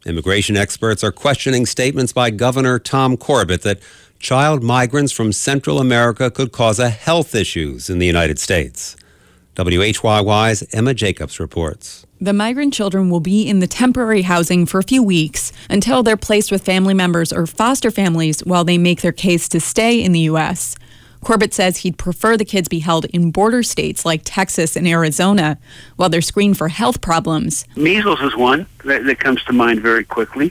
Immigration experts are questioning statements by Governor Tom Corbett that child migrants from Central America could cause health issues in the United States. WHYY's Emma Jacobs reports. The migrant children will be in the temporary housing for a few weeks until they're placed with family members or foster families while they make their case to stay in the U.S. Corbett says he'd prefer the kids be held in border states like Texas and Arizona while they're screened for health problems. Measles is one that comes to mind very quickly.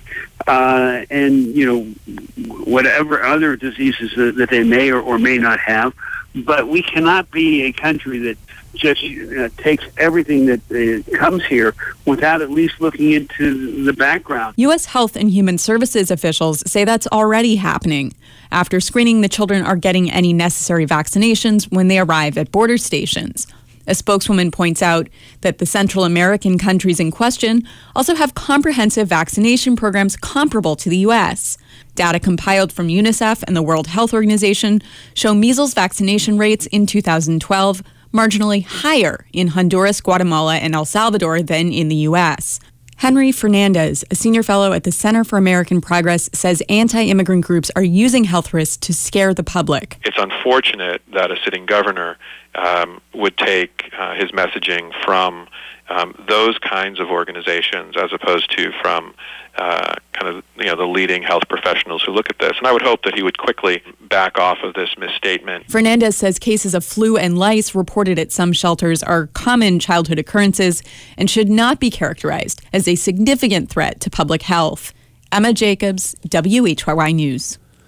Whatever other diseases that they may or may not have. But we cannot be a country that just takes everything that comes here without at least looking into the background. U.S. Health and Human Services officials say that's already happening. After screening, the children are getting any necessary vaccinations when they arrive at border stations. A spokeswoman points out that the Central American countries in question also have comprehensive vaccination programs comparable to the U.S. Data compiled from UNICEF and the World Health Organization show measles vaccination rates in 2012 marginally higher in Honduras, Guatemala, and El Salvador than in the U.S. Henry Fernandez, a senior fellow at the Center for American Progress, says anti-immigrant groups are using health risks to scare the public. It's unfortunate that a sitting governor would take his messaging from those kinds of organizations as opposed to from the leading health professionals who look at this. And I would hope that he would quickly back off of this misstatement. Fernandez says cases of flu and lice reported at some shelters are common childhood occurrences and should not be characterized as a significant threat to public health. Emma Jacobs, WHYY News.